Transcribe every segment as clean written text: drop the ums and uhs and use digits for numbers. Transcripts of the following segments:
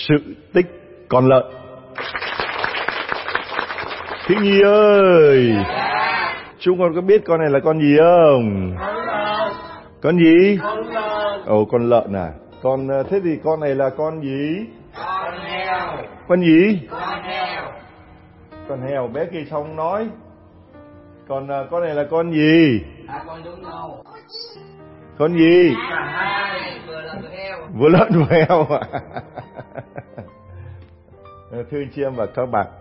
sự tích con lợn. Thị Nhi ơi, chúng con có biết con này là con gì không? Con gì? Ồ, con lợn à? Thế thì con này là con gì? Con heo. Con gì? Con heo. Con heo, bé kia xong nói. Còn con này là con gì? Con giống nhau. Con gì? Cả hai, vừa lợn vừa heo. Vừa lợn vừa heo à? Thưa anh chị em và các bạn,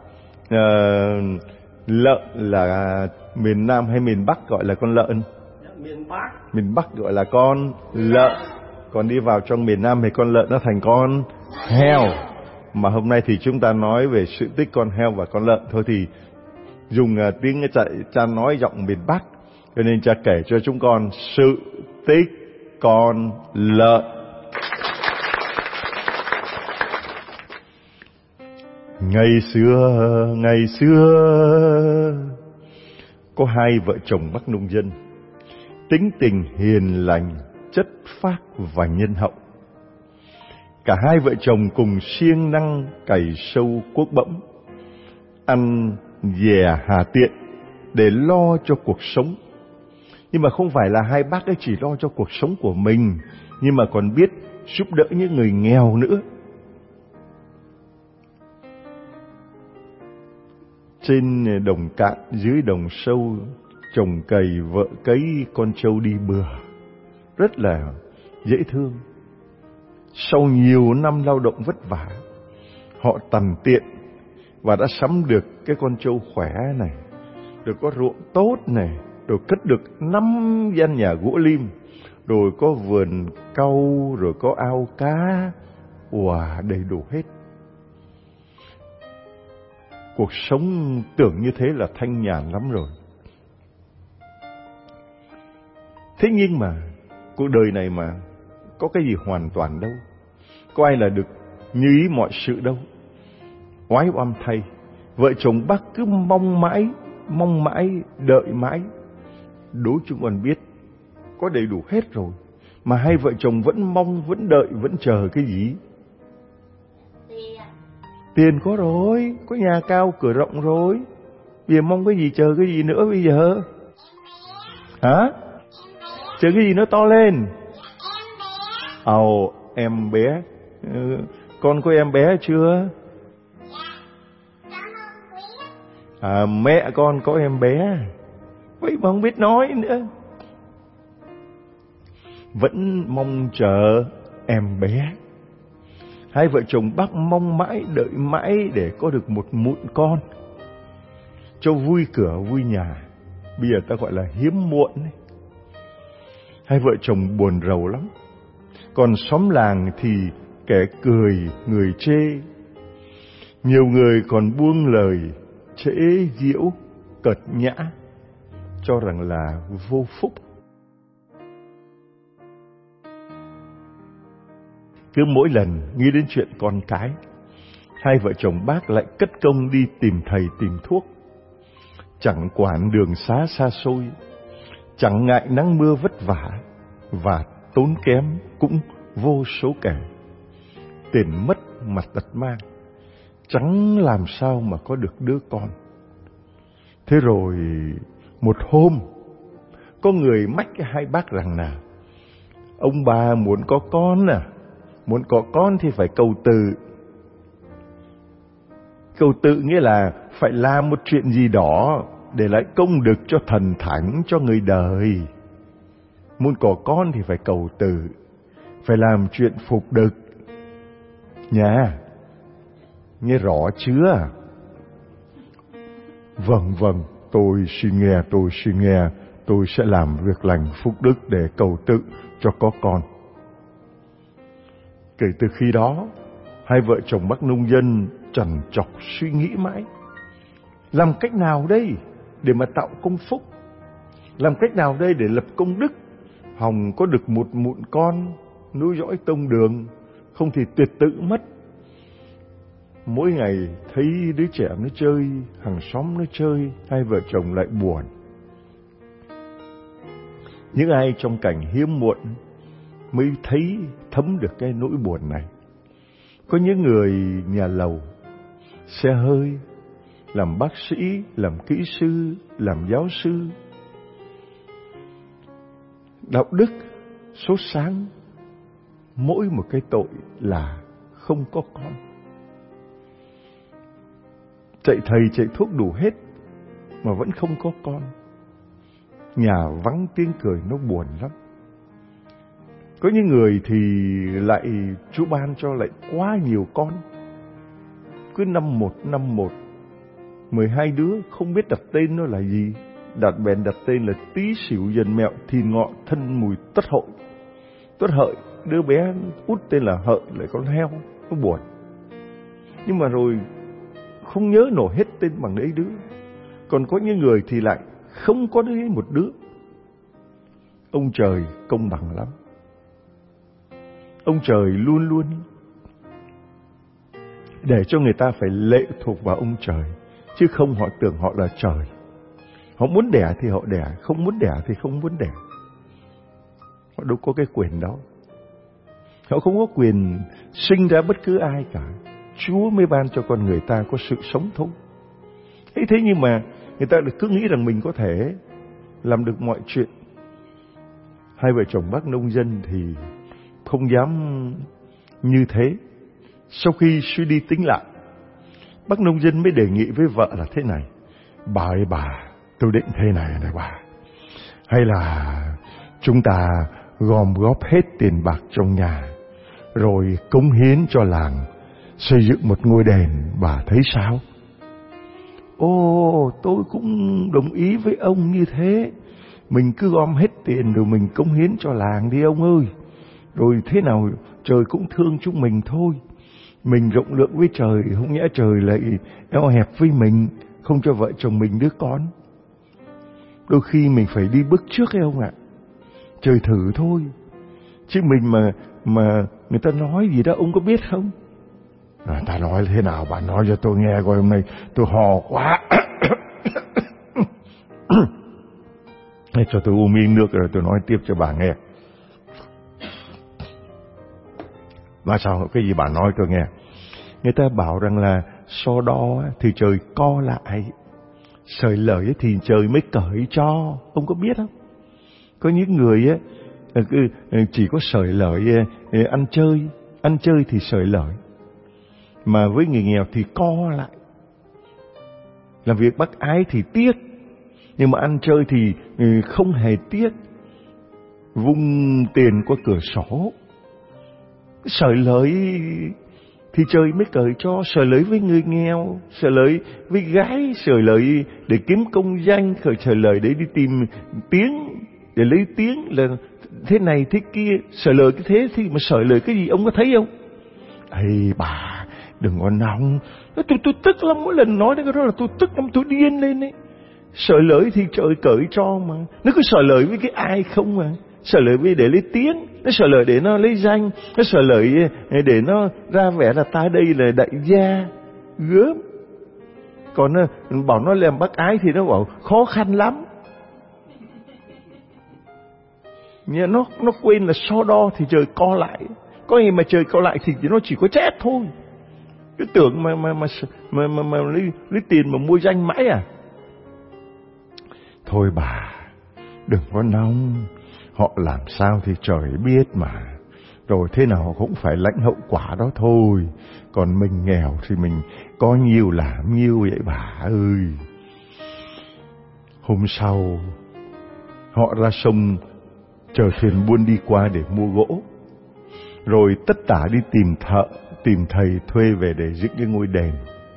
lợn là miền Nam hay miền Bắc gọi là con lợn? Miền Bắc. Miền Bắc gọi là con lợn. Còn đi vào trong miền Nam thì con lợn nó thành con heo. Mà hôm nay thì chúng ta nói về sự tích con heo và con lợn thôi, thì dùng tiếng cha nói giọng miền Bắc, cho nên cha kể cho chúng con sự tích con lợn. Ngày xưa có hai vợ chồng bác nông dân, tính tình hiền lành, chất phác và nhân hậu. Cả hai vợ chồng cùng siêng năng cày sâu cuốc bẫm, ăn dè hà tiện để lo cho cuộc sống. Nhưng mà không phải là hai bác ấy chỉ lo cho cuộc sống của mình, nhưng mà còn biết giúp đỡ những người nghèo nữa. Trên đồng cạn dưới đồng sâu, chồng cày vợ cấy, con trâu đi bừa, rất là dễ thương. Sau nhiều năm lao động vất vả, họ tằn tiện và đã sắm được cái con trâu khỏe này, rồi có ruộng tốt này, rồi cất được 5 gian nhà gỗ lim, rồi có vườn cau, rồi có ao cá, đầy đủ hết. Cuộc sống tưởng như thế là thanh nhàn lắm rồi. Thế nhưng mà cuộc đời này mà có cái gì hoàn toàn đâu, có ai là được như ý mọi sự đâu. Oái oăm thay, vợ chồng bác cứ mong mãi, đợi mãi. Đố chúng con biết, có đầy đủ hết rồi mà hai vợ chồng vẫn mong, vẫn đợi, vẫn chờ cái gì? Tiền có rồi, có nhà cao cửa rộng rồi, bây giờ mong cái gì, chờ cái gì nữa bây giờ? Hả? Chờ cái gì nó to lên? Em bé. Con có em bé chưa? Mẹ con có em bé, vậy mà không biết nói nữa. Vẫn mong chờ em bé. Hai vợ chồng bác mong mãi, đợi mãi để có được một mụn con, cho vui cửa vui nhà. Bây giờ ta gọi là hiếm muộn ấy. Hai vợ chồng buồn rầu lắm. Còn xóm làng thì kẻ cười, người chê. Nhiều người còn buông lời chế giễu, cợt nhã, cho rằng là vô phúc. Cứ mỗi lần nghĩ đến chuyện con cái, hai vợ chồng bác lại cất công đi tìm thầy tìm thuốc. Chẳng quản đường xá xa xôi, chẳng ngại nắng mưa vất vả, và tốn kém cũng vô số kể. Tiền mất mặt tật mang, chẳng làm sao mà có được đứa con. Thế rồi một hôm, có người mách hai bác rằng là ông bà muốn có con muốn có con thì phải cầu tự. Cầu tự nghĩa là phải làm một chuyện gì đó để lại công đức cho thần thánh, cho người đời. Muốn có con thì phải cầu tự, phải làm chuyện phục đức nha. Nghe rõ chưa? Vâng, tôi xin nghe. Tôi sẽ làm việc lành phúc đức để cầu tự cho có con. Kể từ khi đó, hai vợ chồng bác nông dân trằn trọc suy nghĩ mãi. Làm cách nào đây để mà tạo công phúc? Làm cách nào đây để lập công đức? Hòng có được một mụn con nối dõi tông đường, không thì tuyệt tự mất. Mỗi ngày thấy đứa trẻ nó chơi, hàng xóm nó chơi, hai vợ chồng lại buồn. Những ai trong cảnh hiếm muộn mới thấy thấm được cái nỗi buồn này. Có những người nhà lầu, xe hơi, làm bác sĩ, làm kỹ sư, làm giáo sư. Đạo đức, sốt sáng, mỗi một cái tội là không có con. Chạy thầy chạy thuốc đủ hết mà vẫn không có con. Nhà vắng tiếng cười nó buồn lắm. Có những người thì lại Chúa ban cho lại quá nhiều con. Cứ năm một 12 đứa, không biết đặt tên nó là gì. Đặt tên là Tí Xỉu, Dần Mẹo, Thìn Ngọ, Thân Mùi, Tất Hội. Tất Hợi, đứa bé út tên là Hợi, lại con heo, nó buồn. Nhưng mà rồi không nhớ nổi hết tên bằng đấy đứa. Còn có những người thì lại không có đấy một đứa. Ông trời công bằng lắm. Ông trời luôn luôn để cho người ta phải lệ thuộc vào ông trời, chứ không họ tưởng họ là trời. Họ muốn đẻ thì họ đẻ, không muốn đẻ thì không muốn đẻ. Họ đâu có cái quyền đó. Họ không có quyền sinh ra bất cứ ai cả. Chúa mới ban cho con người ta có sự sống thôi. Thế nhưng mà người ta cứ nghĩ rằng mình có thể làm được mọi chuyện. Hai vợ chồng bác nông dân thì không dám như thế. Sau khi suy đi tính lại, bác nông dân mới đề nghị với vợ là thế này: Bà ơi bà, tôi định thế này bà. Hay là chúng ta gom góp hết tiền bạc trong nhà, rồi cống hiến cho làng, xây dựng một ngôi đền, bà thấy sao? Ồ, tôi cũng đồng ý với ông như thế. Mình cứ gom hết tiền rồi mình cống hiến cho làng đi ông ơi. Rồi thế nào trời cũng thương chúng mình thôi. Mình rộng lượng với trời, không nhẽ trời lại eo hẹp với mình, không cho vợ chồng mình đứa con. Đôi khi mình phải đi bước trước ấy ông ạ. Trời thử thôi. Chứ mình mà người ta nói gì đó ông có biết không? Ta nói thế nào bà nói cho tôi nghe coi, hôm nay tôi hò quá. Cho tôi uống miếng nước rồi tôi nói tiếp cho bà nghe. Nói sao? Cái gì bà nói tôi nghe. Người ta bảo rằng là so đo thì trời co lại, sợi lợi thì trời mới cởi cho. Ông có biết không? Có những người chỉ có sợi lợi ăn chơi thì sợi lợi, mà với người nghèo thì co lại. Làm việc bác ái thì tiếc, nhưng mà ăn chơi thì không hề tiếc, vung tiền qua cửa sổ. Sợi lợi thì trời mới cởi cho. Sợi lợi với người nghèo, sợi lợi với gái, sợi lợi để kiếm công danh, sợi lợi để đi tìm tiếng, để lấy tiếng là thế này thế kia. Sợi lợi cái thế thì mà sợi lợi cái gì ông có thấy không? Ây bà, đừng có nóng. Tôi tức lắm, mỗi lần nói đến cái đó là tôi tức lắm, tôi điên lên ấy. Sợi lợi thì trời cởi cho mà. Nó cứ sợi lợi với cái ai không mà. Sợi lợi với để lấy tiếng, nó sợi lợi để nó lấy danh, nó sợi lợi để nó ra vẻ là ta đây là đại gia gớm. Còn bảo nó làm bác ái thì nó bảo khó khăn lắm. Nó quên là so đo thì trời co lại. Có gì mà trời co lại thì nó chỉ có chết thôi. Cứ tưởng mà lấy tiền mà mua danh mãi à? Thôi bà, đừng có nóng. Họ làm sao thì trời biết mà. Rồi thế nào họ cũng phải lãnh hậu quả đó thôi. Còn mình nghèo thì mình có nhiều làm nhiều vậy bà ơi. Hôm sau họ ra sông chờ thuyền buôn đi qua để mua gỗ. Rồi tất tả đi tìm thầy thuê về để dựng cái ngôi đền.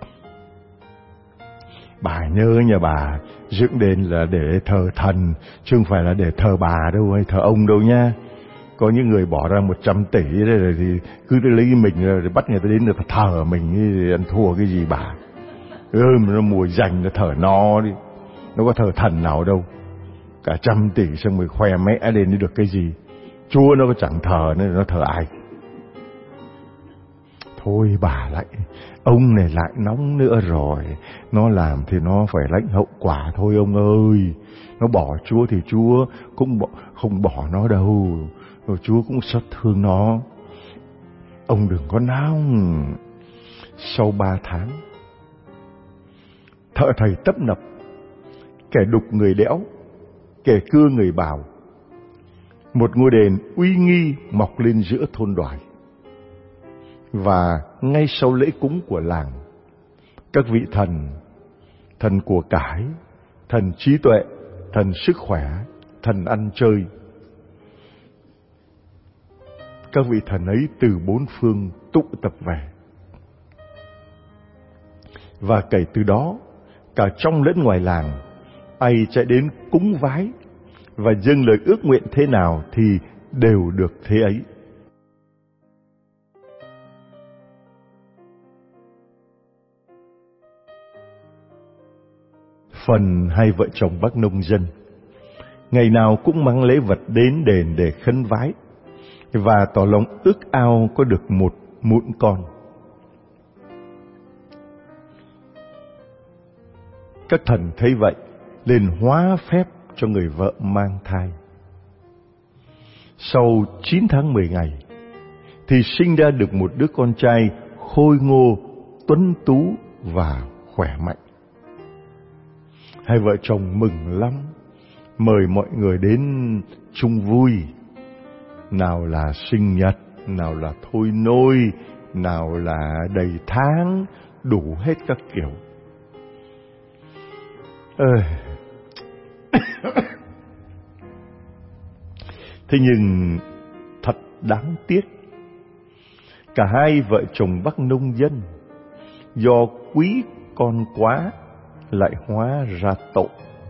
Bà nhớ nha bà, dựng đền là để thờ thần, chứ không phải là để thờ bà đâu, hay thờ ông đâu nha. Có những người bỏ ra 100 tỷ rồi thì cứ lấy mình rồi bắt người ta đến người ta thờ mình, thì ăn thua cái gì bà. Mà nó mùi dành nó thờ nó đi, nó có thờ thần nào đâu. Cả 100 tỷ xong rồi khoe mẽ lên được cái gì. Chúa nó có chẳng thờ nên nó thờ ai. Thôi bà lại, ông này lại nóng nữa rồi. Nó làm thì nó phải lãnh hậu quả thôi ông ơi. Nó bỏ Chúa thì Chúa cũng không bỏ nó đâu. Rồi Chúa cũng xót thương nó. ông đừng có náo. Sau 3 tháng, thợ thầy tấp nập, kẻ đục người đẽo, kẻ cưa người bào. Một ngôi đền uy nghi mọc lên giữa thôn đoài. Và ngay sau lễ cúng của làng, các vị thần, thần của cải, thần trí tuệ, thần sức khỏe, thần ăn chơi, các vị thần ấy từ 4 phương tụ tập về. Và kể từ đó, cả trong lẫn ngoài làng, ai chạy đến cúng vái và dâng lời ước nguyện thế nào thì đều được thế ấy. Phần hai vợ chồng bác nông dân ngày nào cũng mang lễ vật đến đền để khấn vái và tỏ lòng ước ao có được một mụn con. Các thần thấy vậy liền hóa phép cho người vợ mang thai. Sau 9 tháng 10 ngày thì sinh ra được một đứa con trai khôi ngô, tuấn tú và khỏe mạnh. Hai vợ chồng mừng lắm, mời mọi người đến chung vui. Nào là sinh nhật, nào là thôi nôi, nào là đầy tháng, đủ hết các kiểu. Thế nhưng thật đáng tiếc, cả hai vợ chồng bác nông dân do quý con quá lại hóa ra tội.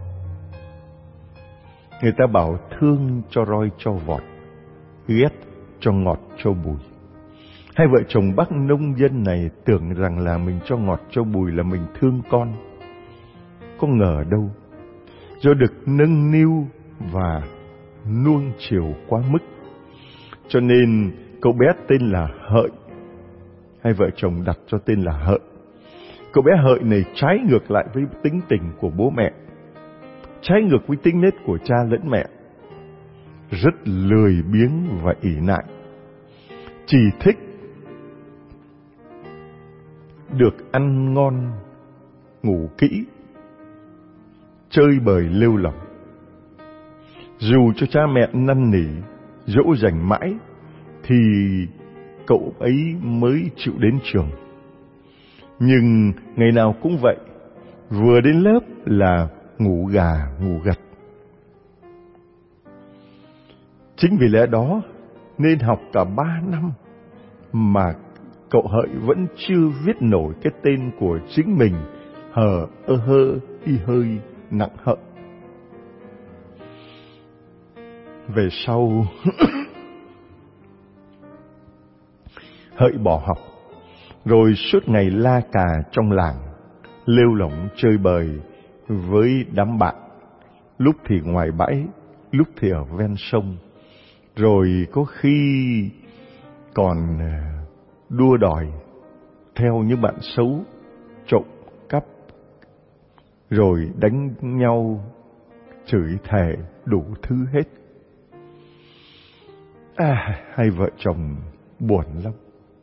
Người ta bảo thương cho roi cho vọt, ghét cho ngọt cho bùi. Hai vợ chồng bác nông dân này tưởng rằng là mình cho ngọt cho bùi là mình thương con. Có ngờ đâu, do được nâng niu và nuông chiều quá mức, cho nên cậu bé tên là Hợi. Hai vợ chồng đặt cho tên là Hợi. Cậu bé Hợi này trái ngược lại với tính tình của bố mẹ, trái ngược với tính nết của cha lẫn mẹ, rất lười biếng và ỷ lại, chỉ thích được ăn ngon, ngủ kỹ, chơi bời lêu lỏng. Dù cho cha mẹ năn nỉ, dỗ dành mãi thì cậu ấy mới chịu đến trường. Nhưng ngày nào cũng vậy, vừa đến lớp là ngủ gà ngủ gật. Chính vì lẽ đó nên học cả 3 năm mà cậu Hợi vẫn chưa viết nổi cái tên của chính mình, hờ ơ hơ y hơi nặng Hợi. Về sau Hợi bỏ học, rồi suốt ngày la cà trong làng, lêu lỏng chơi bời với đám bạn, lúc thì ngoài bãi, lúc thì ở ven sông, rồi có khi còn đua đòi theo những bạn xấu, trộm cắp, rồi đánh nhau, chửi thề đủ thứ hết. Hai vợ chồng buồn lắm.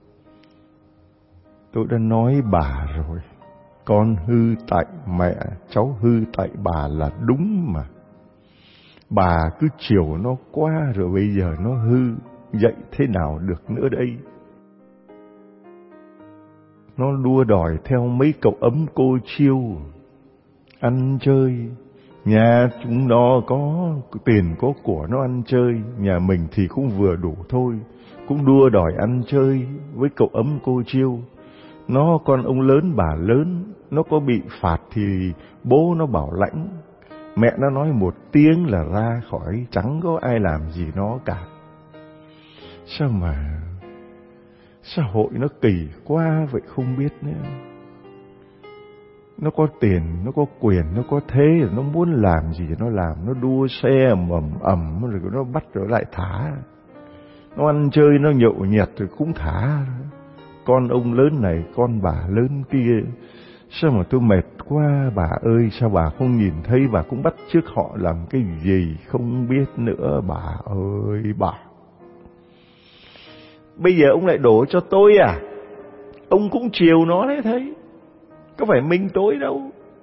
Tôi đã nói bà rồi, con hư tại mẹ, cháu hư tại bà là đúng mà. Bà cứ chiều nó quá rồi bây giờ nó hư, dạy thế nào được nữa đây? Nó đua đòi theo mấy cậu ấm cô chiêu, ăn chơi. Nhà chúng nó có tiền có của nó ăn chơi, nhà mình thì cũng vừa đủ thôi, cũng đua đòi ăn chơi với cậu ấm cô chiêu. Nó con ông lớn bà lớn, nó có bị phạt thì bố nó bảo lãnh, mẹ nó nói một tiếng là ra khỏi, chẳng có ai làm gì nó cả. Sao mà xã hội nó kỳ quá vậy không biết nữa. Nó có tiền, nó có quyền, nó có thế, nó muốn làm gì nó làm, nó đua xe ầm rồi nó bắt rồi lại thả. Nó ăn chơi, nó nhậu nhẹt rồi cũng thả. Con ông lớn này, con bà lớn kia. Sao mà tôi mệt quá bà ơi, sao bà không nhìn thấy, bà cũng bắt chước họ làm cái gì không biết nữa bà ơi bà. Bây giờ ông lại đổ cho tôi à? Ông cũng chiều nó đấy thấy. Có phải mình tôi đâu.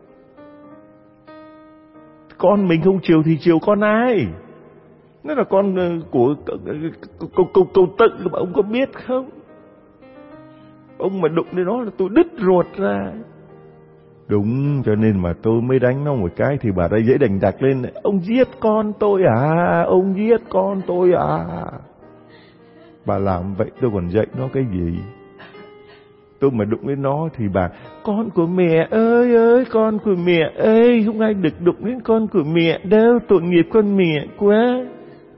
Con mình không chiều thì chiều con ai? Nó là con của cậu Tự mà ông có biết không? Ông mà đụng đến nó là tôi đứt ruột ra. Đúng, cho nên mà tôi mới đánh nó một cái thì bà đã dễ đành đặt lên. Ông giết con tôi à? Ông giết con tôi à? Bà làm vậy tôi còn dạy nó cái gì? Tôi mà đụng đến nó thì bà, con của mẹ ơi, con của mẹ ơi, không ai được đụng đến con của mẹ đâu, tội nghiệp con mẹ quá.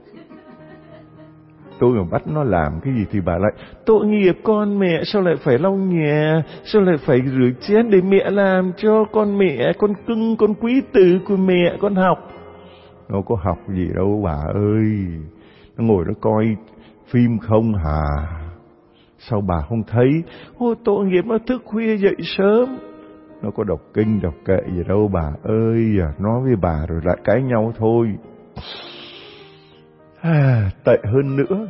Tôi mà bắt nó làm cái gì thì bà lại, tội nghiệp con mẹ, sao lại phải lau nhà, sao lại phải rửa chén để mẹ làm cho con mẹ, con cưng, con quý tử của mẹ, con học. Nó có học gì đâu bà ơi, nó ngồi nó coi phim không hả? Sao bà không thấy? Ôi tội nghiệp nó thức khuya dậy sớm. Nó có đọc kinh đọc kệ gì đâu bà ơi. Nói với bà rồi lại cãi nhau thôi. Tệ hơn nữa,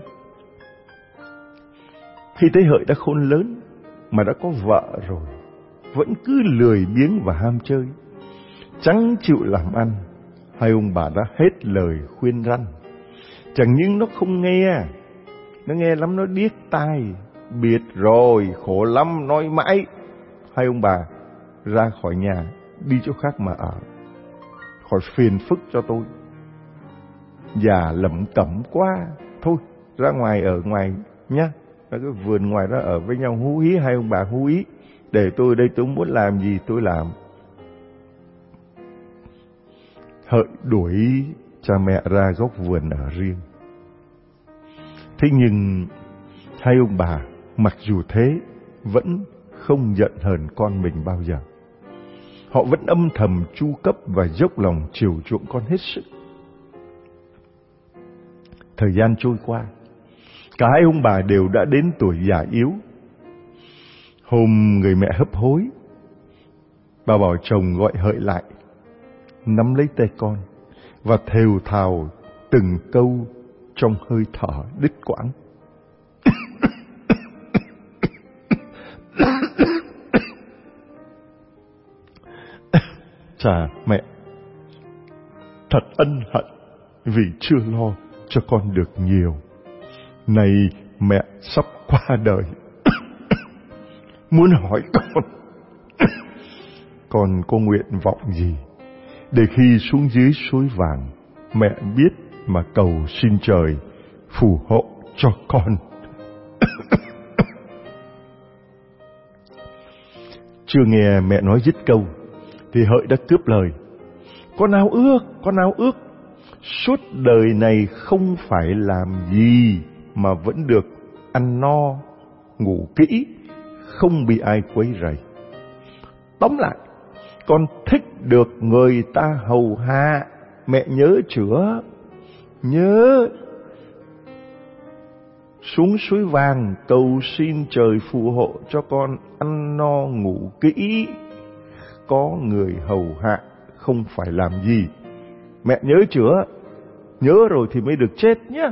khi thấy Hợi đã khôn lớn mà đã có vợ rồi, vẫn cứ lười biếng và ham chơi, chẳng chịu làm ăn, hai ông bà đã hết lời khuyên răn. Chẳng những nó không nghe, nó nghe lắm nó điếc tai. Biết rồi, khổ lắm, nói mãi. Hai ông bà ra khỏi nhà, đi chỗ khác mà ở, khỏi phiền phức cho tôi. Già lẩm cẩm quá, thôi ra ngoài ở ngoài nhá. Ra cái vườn ngoài đó ở với nhau hú hí, hai ông bà hú hí. Để tôi đây, tôi muốn làm gì tôi làm. Hợi đuổi cha mẹ ra góc vườn ở riêng. Thế nhưng hai ông bà mặc dù thế vẫn không giận hờn con mình bao giờ. Họ vẫn âm thầm chu cấp và dốc lòng chiều chuộng con hết sức. Thời gian trôi qua, cả hai ông bà đều đã đến tuổi già yếu. Hôm người mẹ hấp hối, bà bảo chồng gọi Hợi lại, nắm lấy tay con và thều thào từng câu trong hơi thở đứt quãng. Chà mẹ, thật ân hận vì chưa lo cho con được nhiều. Này mẹ sắp qua đời, muốn hỏi con có nguyện vọng gì để khi xuống dưới suối vàng mẹ biết mà cầu xin trời phù hộ cho con. Chưa nghe mẹ nói dứt câu thì Hợi đã cướp lời. Con ao ước suốt đời này không phải làm gì mà vẫn được ăn no, ngủ kỹ, không bị ai quấy rầy. Tóm lại, con thích được người ta hầu hạ, mẹ nhớ chưa? Nhớ. Xuống suối vàng cầu xin trời phù hộ cho con ăn no ngủ kỹ, có người hầu hạ, không phải làm gì. Mẹ nhớ chưa? Nhớ rồi thì mới được chết nhé.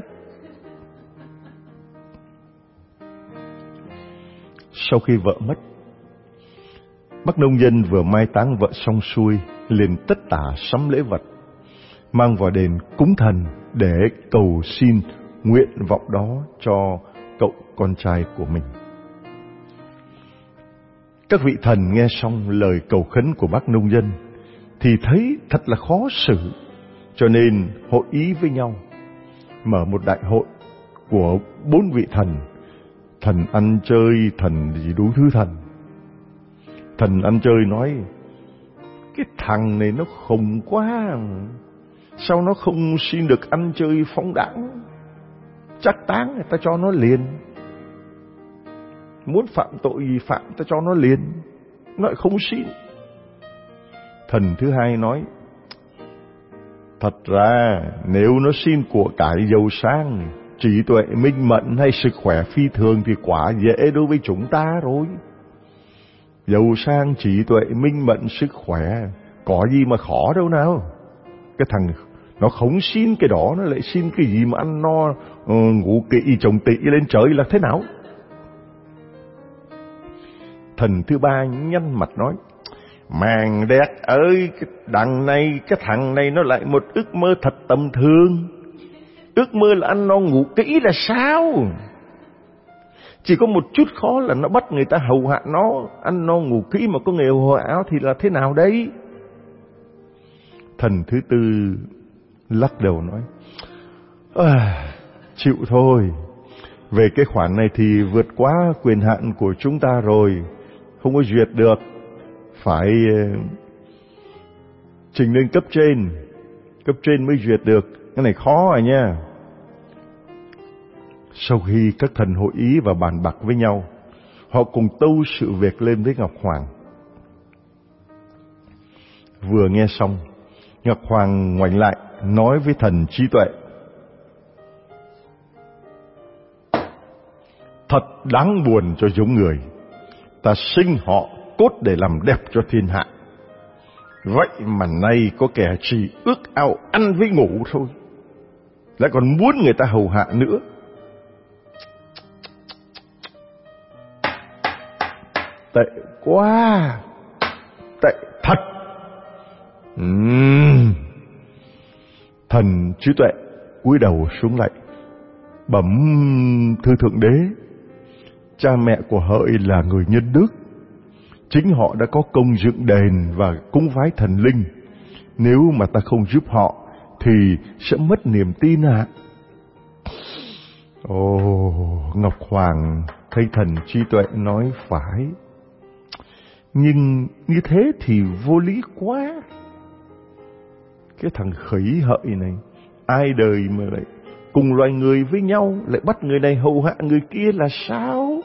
Sau khi vợ mất, bác nông dân vừa mai táng vợ xong xuôi, liền tất tả sắm lễ vật, mang vào đền cúng thần để cầu xin nguyện vọng đó cho cậu con trai của mình. Các vị thần nghe xong lời cầu khấn của bác nông dân thì thấy thật là khó xử, cho nên hội ý với nhau, mở một đại hội của 4 vị thần. Thần ăn chơi, thần gì đủ thứ thần. Thần ăn chơi nói, cái thằng này nó khùng quá, sao nó không xin được ăn chơi phóng đãng, chắc táng người ta cho nó liền. Muốn phạm tội gì phạm ta cho nó liền, nó lại không xin. Thần thứ hai nói, thật ra nếu nó xin của cải giàu sang, trí tuệ minh mẫn hay sức khỏe phi thường thì quá dễ đối với chúng ta rồi. Giàu sang, trí tuệ minh mẫn, sức khỏe có gì mà khó đâu nào. Cái thằng Nó không xin cái đó, nó lại xin cái gì mà ăn no, ngủ kỹ chồng tị lên trời là thế nào? Thần thứ ba nhăn mặt nói: Màng đét ơi, cái thằng này nó lại một ước mơ thật tầm thường. Ước mơ là ăn no ngủ kỹ là sao? Chỉ có một chút khó là nó bắt người ta hầu hạ nó. Ăn no ngủ kỹ mà có người hầu hạ thì là thế nào đấy? Thần thứ tư lắc đầu nói: chịu thôi. Về cái khoản này thì vượt quá quyền hạn của chúng ta rồi, không có duyệt được, phải trình lên cấp trên mới duyệt được. Cái này khó à nha. Sau khi các thần hội ý và bàn bạc với nhau, họ cùng tâu sự việc lên với Ngọc Hoàng. Vừa nghe xong, Ngọc Hoàng ngoảnh lại nói với thần trí tuệ: Thật đáng buồn cho giống người. Ta sinh họ cốt để làm đẹp cho thiên hạ. Vậy mà nay có kẻ chỉ ước ao ăn với ngủ thôi, lại còn muốn người ta hầu hạ nữa. Tệ quá, tệ thật. Thần trí tuệ cúi đầu xuống lạy, bẩm thưa Thượng Đế, cha mẹ của hỡi là người nhân đức. Chính họ đã có công dựng đền và cúng vái thần linh. Nếu mà ta không giúp họ thì sẽ mất niềm tin ạ. Ngọc Hoàng thấy thần trí tuệ nói phải, nhưng như thế thì vô lý quá. Cái thằng khỉ hợi này, ai đời mà lại cùng loài người với nhau, lại bắt người này hầu hạ người kia là sao?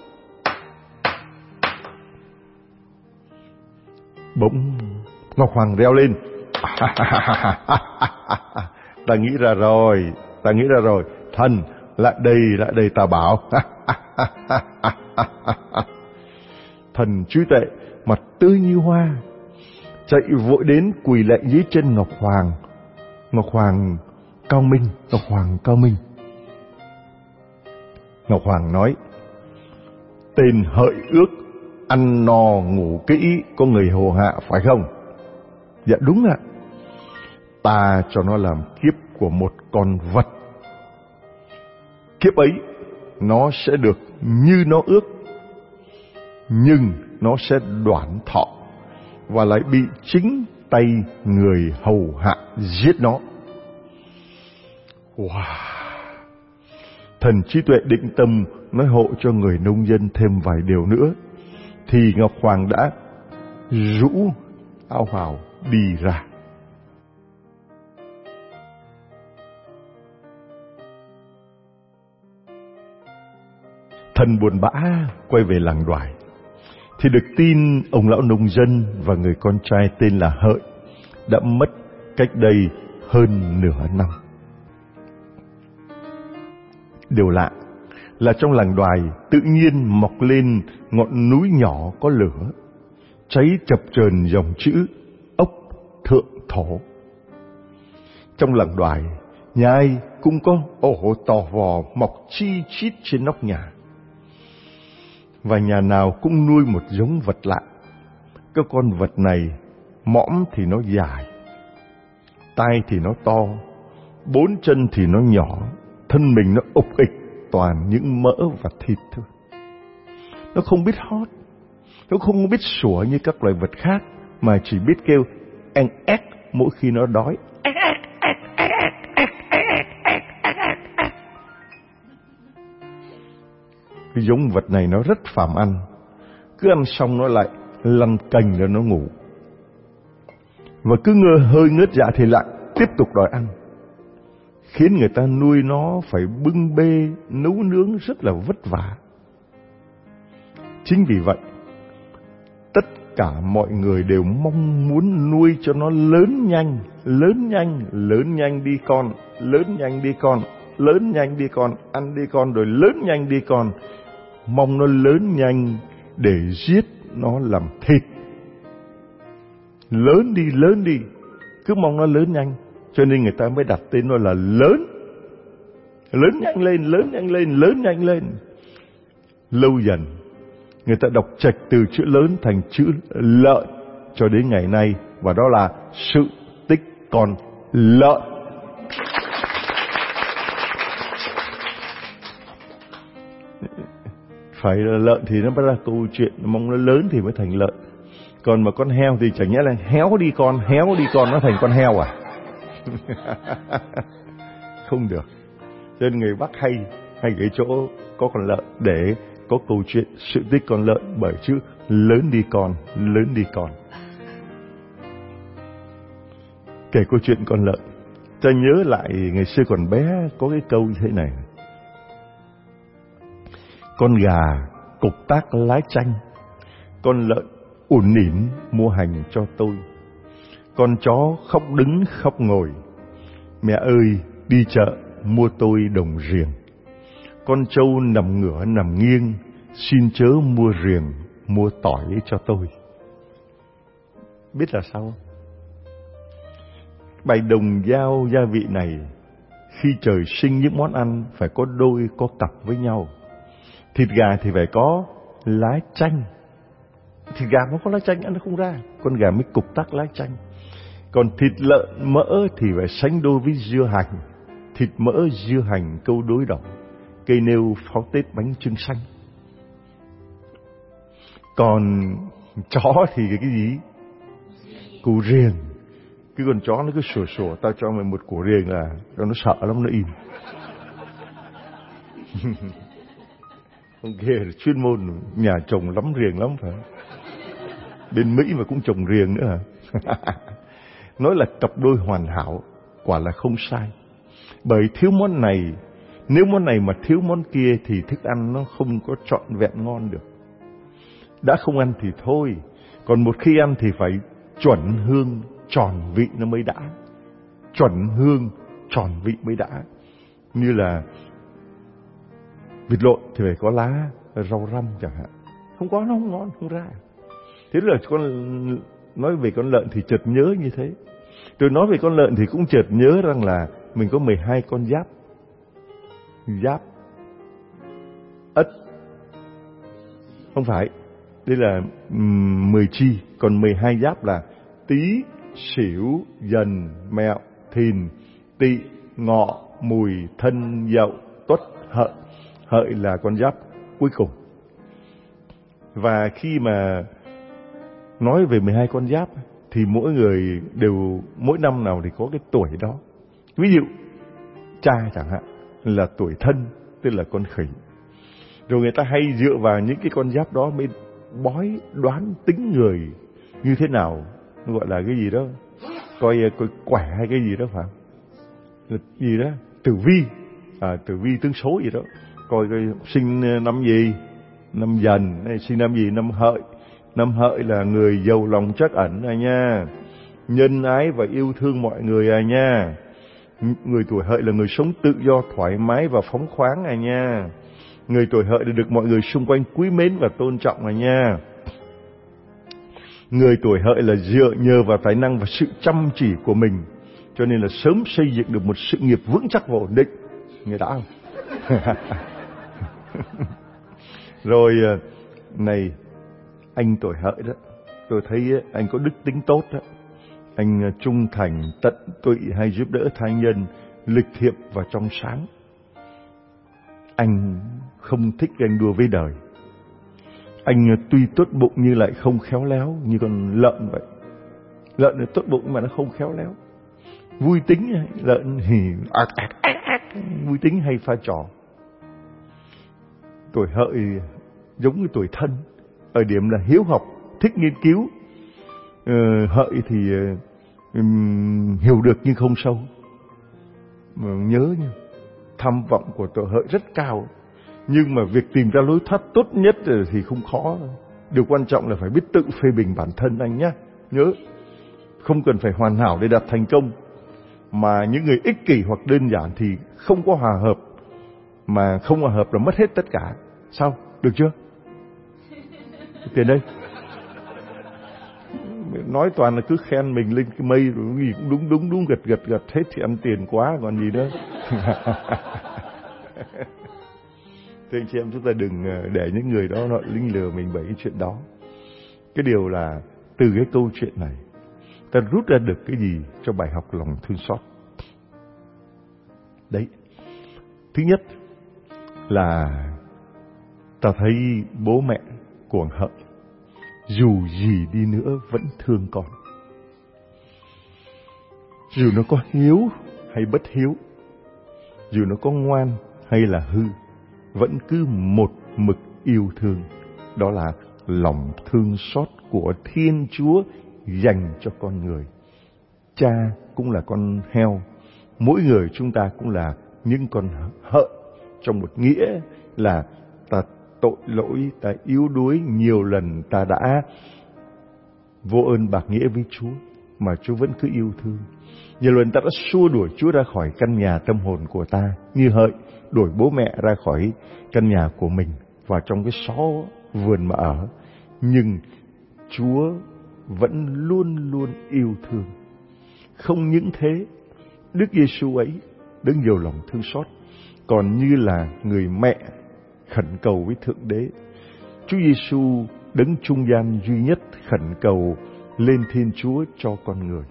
Bỗng Ngọc Hoàng reo lên: Ta nghĩ ra rồi, thần, lại đây ta bảo. Thần trí tuệ mặt tươi như hoa, chạy vội đến quỳ lạy dưới chân Ngọc Hoàng. Ngọc Hoàng cao minh. Ngọc Hoàng nói: Tên hợi ước ăn no ngủ kỹ, có người hầu hạ phải không? Dạ đúng ạ. Ta cho nó làm kiếp của một con vật. Kiếp ấy nó sẽ được như nó ước, nhưng nó sẽ đoản thọ và lại bị chính tay người hầu hạ giết nó. Thần trí tuệ định tâm nói hộ cho người nông dân thêm vài điều nữa, thì Ngọc Hoàng đã rũ áo bào đi ra. Thần buồn bã quay về làng Đoài, thì được tin ông lão nông dân và người con trai tên là Hợi đã mất cách đây hơn nửa năm. Điều lạ là trong làng Đoài tự nhiên mọc lên ngọn núi nhỏ có lửa, cháy chập chờn dòng chữ Ốc Thượng Thổ. Trong làng Đoài, nhà ai cũng có ổ tò vò mọc chi chít trên nóc nhà, và nhà nào cũng nuôi một giống vật lạ. Cái con vật này, mõm thì nó dài, tai thì nó to, 4 chân thì nó nhỏ, thân mình nó ục ịch, toàn những mỡ và thịt thôi. Nó không biết hót, nó không biết sủa như các loài vật khác, mà chỉ biết kêu en ét mỗi khi nó đói. Cái giống vật này nó rất phàm ăn, cứ ăn xong nó lại lăn cành rồi nó ngủ, và cứ hơi ngớt dạ thì lại tiếp tục đòi ăn, khiến người ta nuôi nó phải bưng bê nấu nướng rất là vất vả. Chính vì vậy, tất cả mọi người đều mong muốn nuôi cho nó lớn nhanh đi con, lớn nhanh đi con, ăn đi con, rồi lớn nhanh đi con. Mong nó lớn nhanh để giết nó làm thịt. Lớn đi, cứ mong nó lớn nhanh. Cho nên người ta mới đặt tên nó là lớn. Lớn nhanh lên, lớn nhanh lên, lớn nhanh lên. Lâu dần người ta đọc chệch từ chữ lớn thành chữ lợn cho đến ngày nay, và đó là sự tích con lợn. Phải là lợn thì nó bắt ra câu chuyện mong nó lớn thì mới thành lợn. Còn mà con heo thì chẳng nhẽ là héo đi con nó thành con heo à? Không được. Cho nên người Bắc hay cái chỗ có con lợn để có câu chuyện sự tích con lợn, bởi chữ lớn đi con, lớn đi con. Kể câu chuyện con lợn, ta nhớ lại ngày xưa còn bé có cái câu như thế này: con gà cục tác lái chanh, con lợn ủn ỉn mua hành cho tôi, con chó khóc đứng khóc ngồi, mẹ ơi đi chợ mua tôi đồng riềng, con trâu nằm ngửa nằm nghiêng, xin chớ mua riềng mua tỏi cho tôi. Biết là sao? Bài đồng dao gia vị này, khi trời sinh những món ăn phải có đôi có cặp với nhau. Thịt gà thì phải có lá chanh. Thịt gà mà có lá chanh ăn nó không ra, con gà mới cục tác lá chanh. Còn thịt lợn mỡ thì phải sánh đôi với dưa hành. Thịt mỡ dưa hành câu đối đỏ, cây nêu pháo tết bánh chưng xanh. Còn chó thì cái gì? Củ riềng. Cái con chó nó cứ sủa sủa, tao cho mày một củ riềng là cho nó sợ lắm, nó im. Ông kia là chuyên môn nhà trồng lắm riềng lắm phải. Bên Mỹ mà cũng trồng riềng nữa hả? Nói là cặp đôi hoàn hảo, quả là không sai. Bởi thiếu món này, nếu món này mà thiếu món kia thì thức ăn nó không có trọn vẹn ngon được. Đã không ăn thì thôi, còn một khi ăn thì phải chuẩn hương, tròn vị nó mới đã. Chuẩn hương, tròn vị mới đã. Như là vịt lộn thì phải có lá rau răm chẳng hạn. Không có nó không ngon, không ra. Thế là nói về con lợn thì chợt nhớ như thế. Rồi nói về con lợn thì cũng chợt nhớ rằng là mình có 12 con giáp. Giáp Ất. Không phải, đây là 10 chi. Còn 12 giáp là Tý, Sửu, Dần, Mẹo, Thìn, Tỵ, Ngọ, Mùi, Thân, Dậu, Tuất, Hợi. Hợi là con giáp cuối cùng. Và khi mà nói về 12 con giáp thì mỗi người đều, mỗi năm nào thì có cái tuổi đó. Ví dụ cha chẳng hạn là tuổi Thân, tức là con khỉ. Rồi người ta hay dựa vào những cái con giáp đó mới bói đoán tính người như thế nào. Nó gọi là cái gì đó, coi quẻ hay cái gì đó phải không? Gì đó, tử vi, tử vi tướng số gì đó. Coi sinh năm gì, năm Dần, sinh năm gì, năm Hợi. Năm Hợi là người giàu lòng trắc ẩn à nha, nhân ái và yêu thương mọi người à nha. Người tuổi Hợi là người sống tự do, thoải mái và phóng khoáng à nha. Người tuổi Hợi là được mọi người xung quanh quý mến và tôn trọng à nha. Người tuổi Hợi là dựa nhờ vào tài năng và sự chăm chỉ của mình, cho nên là sớm xây dựng được một sự nghiệp vững chắc và ổn định. Nghe đã không? Rồi này, anh tuổi Hợi đó, tôi thấy anh có đức tính tốt đó. Anh trung thành, tận tụy hay giúp đỡ tha nhân, lịch thiệp và trong sáng. Anh không thích ganh đua với đời. Anh tuy tốt bụng nhưng lại không khéo léo, như con lợn vậy. Lợn là tốt bụng mà nó không khéo léo. Vui tính, lợn thì vui tính hay pha trò. Tuổi Hợi giống như tuổi Thân ở điểm là hiếu học, thích nghiên cứu. Hợi thì hiểu được nhưng không sâu. Mà nhớ nha, tham vọng của tuổi Hợi rất cao, nhưng mà việc tìm ra lối thoát tốt nhất thì không khó. Điều quan trọng là phải biết tự phê bình bản thân anh nhé. Nhớ, không cần phải hoàn hảo để đạt thành công. Mà những người ích kỷ hoặc đơn giản thì không có hòa hợp. Mà không hòa hợp là mất hết tất cả. Sao? Được chưa? Tiền đây. nói toàn là cứ khen mình lên cái mây rồi gì cũng đúng gật hết thì ăn tiền quá còn gì nữa. Thưa anh chị em, chúng ta đừng để những người đó họ linh lừa mình bởi cái chuyện đó. Cái điều là từ cái câu chuyện này ta rút ra được cái gì cho bài học lòng thương xót? Đấy, thứ nhất là ta thấy bố mẹ của Hợi dù gì đi nữa vẫn thương con. Dù nó có hiếu hay bất hiếu, dù nó có ngoan hay là hư, vẫn cứ một mực yêu thương. Đó là lòng thương xót của Thiên Chúa dành cho con người. Cha cũng là con heo, mỗi người chúng ta cũng là những con hợi, trong một nghĩa là ta tội lỗi, ta yếu đuối, nhiều lần ta đã vô ơn bạc nghĩa với Chúa, mà Chúa vẫn cứ yêu thương. Nhiều lần ta đã xua đuổi Chúa ra khỏi căn nhà tâm hồn của ta, như Hợi đuổi bố mẹ ra khỏi căn nhà của mình và trong cái xó vườn mà ở. Nhưng Chúa vẫn luôn luôn yêu thương. Không những thế, Đức Giêsu ấy đấng nhiều lòng thương xót còn như là người mẹ khẩn cầu với Thượng Đế. Chúa Giêsu đấng trung gian duy nhất khẩn cầu lên Thiên Chúa cho con người.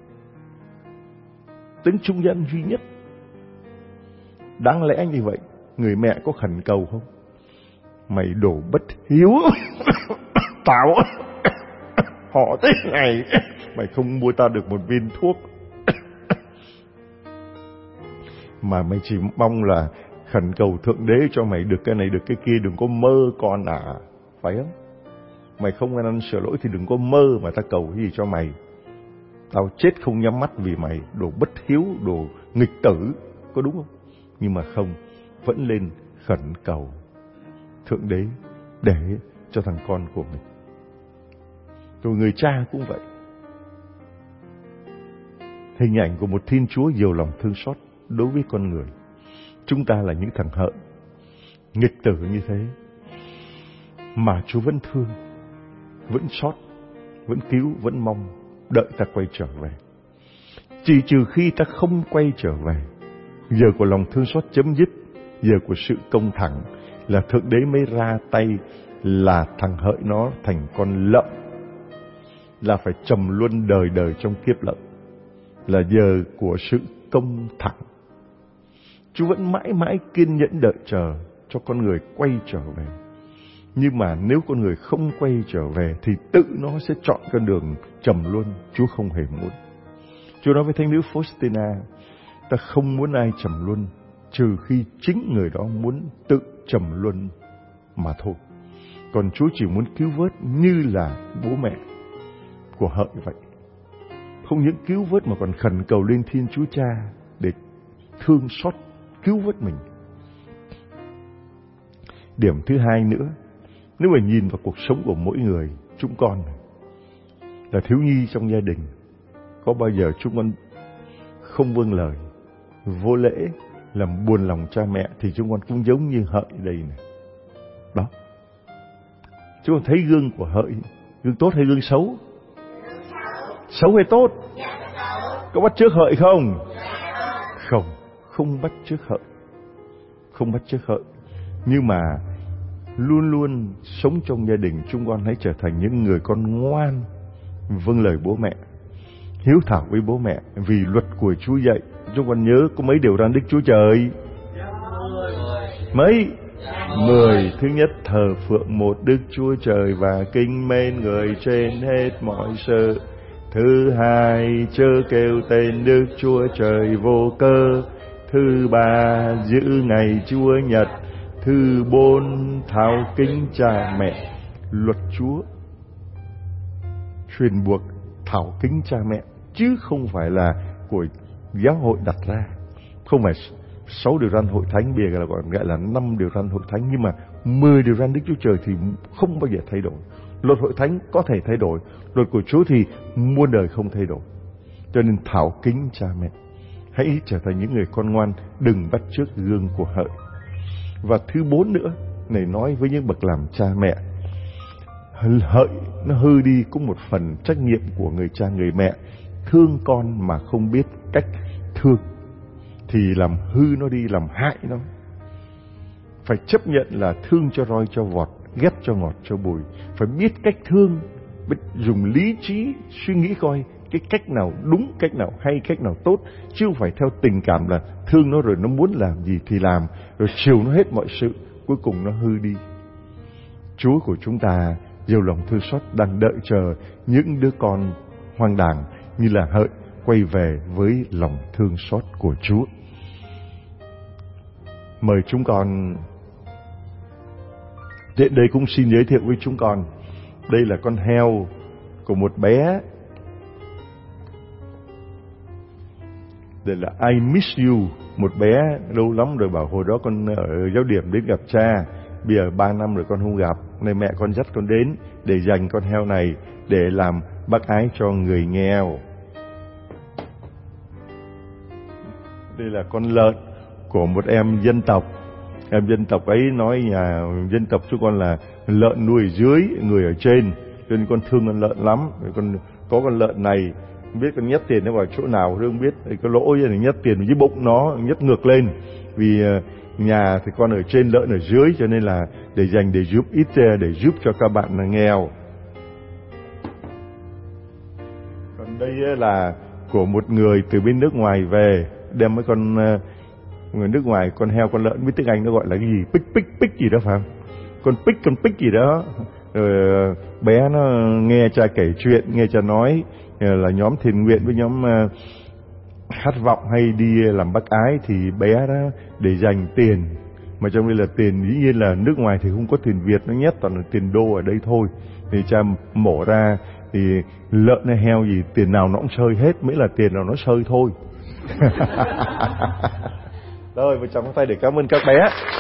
Đấng trung gian duy nhất. Đáng lẽ như vậy, người mẹ có khẩn cầu không? Mày đồ bất hiếu, tao họ thế này, mày không mua tao được một viên thuốc, mà mày chỉ mong là khẩn cầu Thượng Đế cho mày được cái này được cái kia, đừng có mơ con à, phải không? Mày không ăn sửa lỗi thì đừng có mơ mà ta cầu cái gì cho mày. Tao chết không nhắm mắt vì mày, đồ bất hiếu, đồ nghịch tử, có đúng không? Nhưng mà không, vẫn lên khẩn cầu Thượng Đế để cho thằng con của mình. Rồi người cha cũng vậy. Hình ảnh của một Thiên Chúa nhiều lòng thương xót đối với con người. Chúng ta là những thằng Hợi, nghịch tử như thế, mà Chúa vẫn thương, vẫn xót, vẫn cứu, vẫn mong đợi ta quay trở về. Chỉ trừ khi ta không quay trở về, giờ của lòng thương xót chấm dứt, giờ của sự công thẳng là Thượng Đế mới ra tay, là thằng Hợi nó thành con lợn, là phải trầm luân đời đời trong kiếp lợn, là giờ của sự công thẳng. Chúa vẫn mãi mãi kiên nhẫn đợi chờ cho con người quay trở về. Nhưng mà nếu con người không quay trở về thì tự nó sẽ chọn con đường trầm luân. Chúa không hề muốn. Chúa nói với thánh nữ Faustina, ta không muốn ai trầm luân trừ khi chính người đó muốn tự trầm luân mà thôi. Còn Chúa chỉ muốn cứu vớt như là bố mẹ của Hợi vậy. Không những cứu vớt mà còn khẩn cầu lên Thiên Chúa Cha để thương xót cứu vớt mình. Điểm thứ hai nữa, nếu mà nhìn vào cuộc sống của mỗi người, chúng con là thiếu nhi trong gia đình, có bao giờ chúng con không vâng lời, vô lễ, làm buồn lòng cha mẹ, thì chúng con cũng giống như Hợi đây này. Đó. Chúng con thấy gương của Hợi, gương tốt hay gương xấu? Xấu hay tốt? Có bắt chước Hợi không? Không, không bắt chước Hợi. Không bắt chước Hợi. Nhưng mà luôn luôn sống trong gia đình, chúng con hãy trở thành những người con ngoan, vâng lời bố mẹ, hiếu thảo với bố mẹ, vì luật của Chúa dạy. Chúng con nhớ có mấy điều răn Đức Chúa Trời? Mấy? 10. Thứ nhất, thờ phượng một Đức Chúa Trời và kính mến người trên hết mọi sự. Thứ hai, chớ kêu tên Đức Chúa Trời vô cớ. Thứ ba, giữ ngày Chúa Nhật. Thứ 4, thao kính cha mẹ. Luật Chúa truyền buộc thảo kính cha mẹ, chứ không phải là của giáo hội đặt ra. Không phải 6 điều răn hội thánh, bây giờ là gọi là 5 điều răn hội thánh. Nhưng mà 10 điều răn Đức Chúa Trời thì không bao giờ thay đổi. Luật hội thánh có thể thay đổi, luật của Chúa thì muôn đời không thay đổi. Cho nên thảo kính cha mẹ, hãy trở thành những người con ngoan, đừng bắt chước gương của Hợi. Và thứ 4 nữa, này nói với những bậc làm cha mẹ, hợi nó hư đi, cũng một phần trách nhiệm của người cha người mẹ. Thương con mà không biết cách thương thì làm hư nó đi, làm hại nó. Phải chấp nhận là thương cho roi cho vọt, ghét cho ngọt cho bùi. Phải biết cách thương, biết dùng lý trí suy nghĩ coi cái cách nào đúng, cách nào hay, cách nào tốt, chứ không phải theo tình cảm là thương nó rồi nó muốn làm gì thì làm, rồi chiều nó hết mọi sự, cuối cùng nó hư đi. Chúa của chúng ta giàu lòng thương xót đang đợi chờ những đứa con hoang đàng như là Hợi quay về với lòng thương xót của Chúa. Mời chúng con, đến đây cũng xin giới thiệu với chúng con, đây là con heo của một bé. Đây là I Miss You, một bé lâu lắm rồi, bảo hồi đó con ở giáo điểm đến gặp cha, bây giờ 3 năm rồi con không gặp, nên mẹ con dắt con đến để dành con heo này để làm bác ái cho người nghèo. Đây là con lợn của một em dân tộc. Em dân tộc ấy nói nhà dân tộc chúng con là lợn nuôi ở dưới, người ở trên, cho nên con thương con lợn lắm. Con có con lợn này, không biết con nhét tiền nó vào chỗ nào không biết, có lỗ thì nhét tiền dưới bụng nó, nhét ngược lên. Vì nhà thì con ở trên, lợn ở dưới, cho nên là để dành để giúp ít, để giúp cho các bạn nghèo. Còn đây là của một người từ bên nước ngoài về, đem mấy con người nước ngoài, con heo con lợn, biết tiếng Anh nó gọi là cái gì, pig gì đó phải không? Con pig gì đó. Rồi bé nó nghe cha kể chuyện, nghe cha nói là nhóm thiện nguyện với nhóm khát vọng hay đi làm bác ái, thì bé đó để dành tiền, mà trong đây là tiền dĩ nhiên là nước ngoài thì không có tiền Việt, nó nhét toàn là tiền đô ở đây thôi. Thì cha mổ ra thì lợn hay heo gì tiền nào nó cũng sơi hết, miễn là tiền nào nó sơi thôi. Rồi, vợ chồng tay để cảm ơn các bé.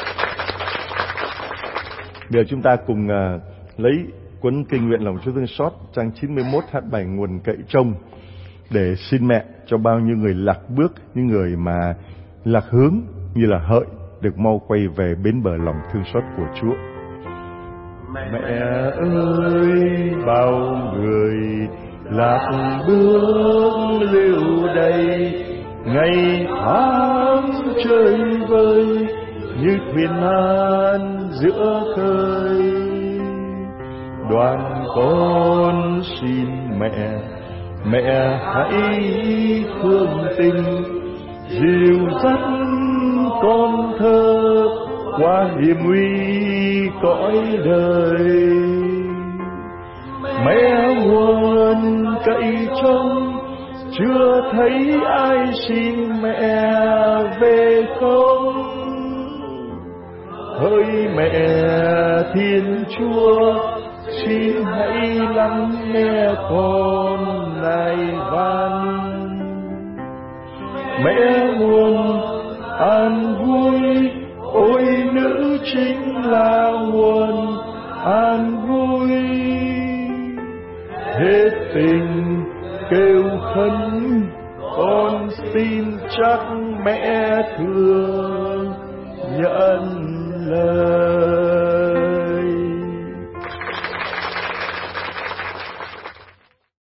Bây giờ chúng ta cùng lấy cuốn Kinh Nguyện Lòng Chúa Thương Xót trang 91 hát bài Nguồn Cậy Trông để xin mẹ cho bao nhiêu người lạc bước, những người mà lạc hướng như là Hợi được mau quay về bến bờ lòng thương xót của Chúa. Mẹ ơi, bao người lạc bước lưu đây, ngày tháng chơi vơi như thuyền nan giữa khơi. Đoàn con xin mẹ, mẹ hãy thương tình dìu dắt con thơ qua hiểm nguy cõi đời. Mẹ nguồn cậy trông, chưa thấy ai xin mẹ về không. Hỡi mẹ Thiên Chúa, xin hãy lắng nghe con này van. Mẹ nguồn an vui, ôi nữ chính là nguồn an vui. Hết tình kêu khấn, con xin chắc mẹ thương nhận lời.